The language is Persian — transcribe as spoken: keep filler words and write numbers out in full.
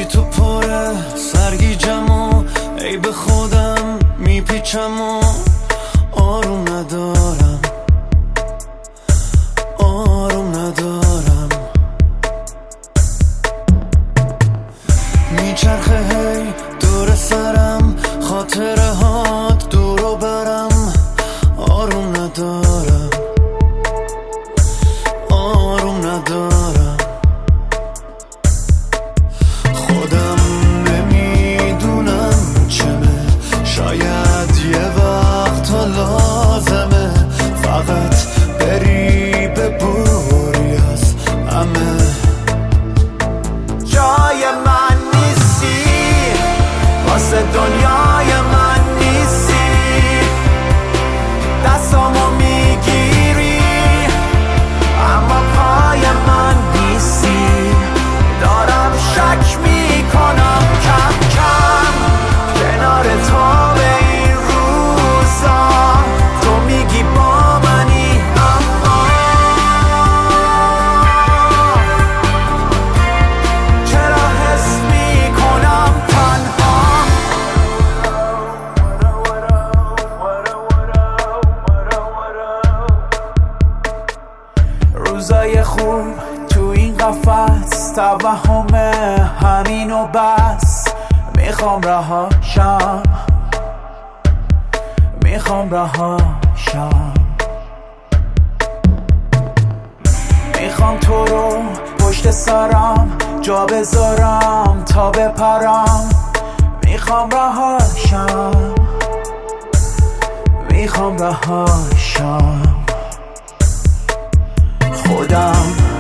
بی تو پره سرگیجم و ای به خودم میپیچم و آروم ندارم آروم ندارم میچرخه هی دور سرم خاطره هات دورو برم آروم ندارم آروم ندارم خودم نمیدونم چمه شاید یه وقت ها لازمه فقط بری ببوری از همه جای من نیستی واسه دنیای من نیستی دستامو میگیری اما پای من نیستی دارم شک میکنم کم کم کنار تو به این روزا تو میگی با منی اما چرا حس میکنم تنها روزای خوب تو این قفس توهمه همین و بس میخوام رهاشم میخوام رهاشم میخوام تو رو پشت سرم جا بذارم تا بپرم میخوام رهاشم میخوام رهاشم خودم